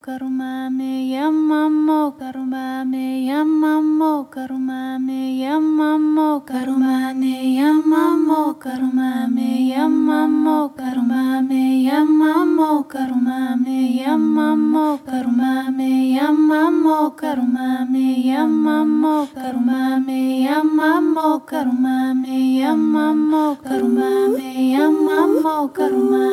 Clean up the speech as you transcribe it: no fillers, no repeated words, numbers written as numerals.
karumame yamamo karumame yamamo karumame yamamo karumame yamamo karumame yamamo karumame yamamo karumame yamamo karumame yamamo karumame yamamo karumame yamamo karumame yamamo karumame yamamo karumame